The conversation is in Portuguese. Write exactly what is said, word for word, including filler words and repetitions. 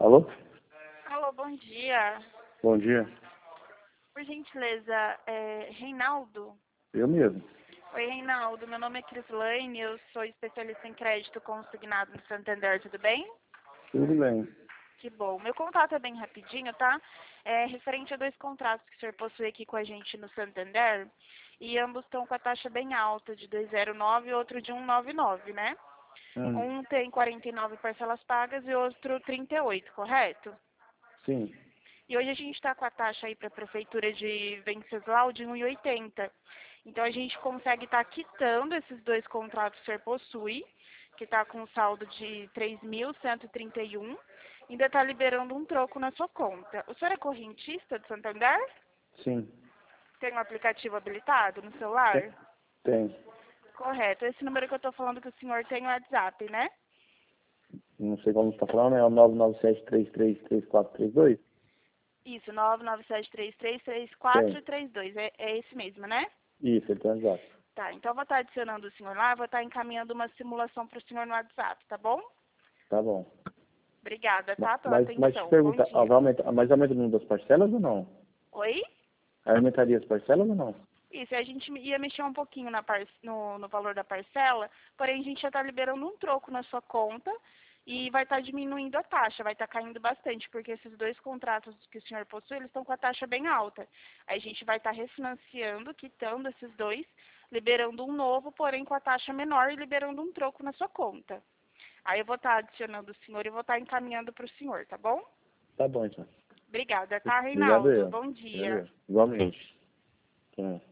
Alô? Alô, bom dia. Bom dia. Por gentileza, é Reinaldo? Eu mesmo. Oi, Reinaldo. Meu nome é Crislaine, eu sou especialista em crédito consignado no Santander, tudo bem? Tudo bem. Que bom. Meu contato é bem rapidinho, tá? É referente a dois contratos que o senhor possui aqui com a gente no Santander, e ambos estão com a taxa bem alta, de duzentos e nove e outro de cento e noventa e nove, né? Hum, Um tem quarenta e nove parcelas pagas e outro trinta e oito, correto? sim. E hoje a gente está com a taxa aí para a Prefeitura de Venceslau de um e oitenta. Então a gente consegue estar quitando esses dois contratos que o senhor possui, que está com um saldo de três mil cento e trinta e um, ainda está liberando um troco na sua conta. O senhor é correntista de Santander? Sim. Tem um aplicativo habilitado no celular? Tem. Tem. Correto. Esse número que eu estou falando que o senhor tem no WhatsApp, né? Não sei como você está falando, é o nove nove sete três três três quatro três dois? Isso, nove nove sete três três três Tem. quatro três dois. É, é esse mesmo, né? Isso, ele tem exato. Tá, então eu vou estar adicionando o senhor lá, vou estar encaminhando uma simulação para o senhor no WhatsApp, tá bom? Tá bom. Obrigada, Ma- tá, pela Mas, mas te atenção. Bom pergunta, ah, dia. vai aumentar, mas aumenta o número das parcelas ou não? Oi? Aumentaria as parcelas ou não? Isso, a gente ia mexer um pouquinho na par... no, no valor da parcela, porém a gente já está liberando um troco na sua conta e vai estar diminuindo a taxa, vai estar caindo bastante, porque esses dois contratos que o senhor possui, eles estão com a taxa bem alta. Aí a gente vai estar refinanciando, quitando esses dois, liberando um novo, porém com a taxa menor e liberando um troco na sua conta. Aí eu vou estar adicionando o senhor e vou estar encaminhando para o senhor, tá bom? Tá bom, então. Obrigada, tá, Obrigado Reinaldo? eu. Bom Obrigado dia. eu. Igualmente. Tá.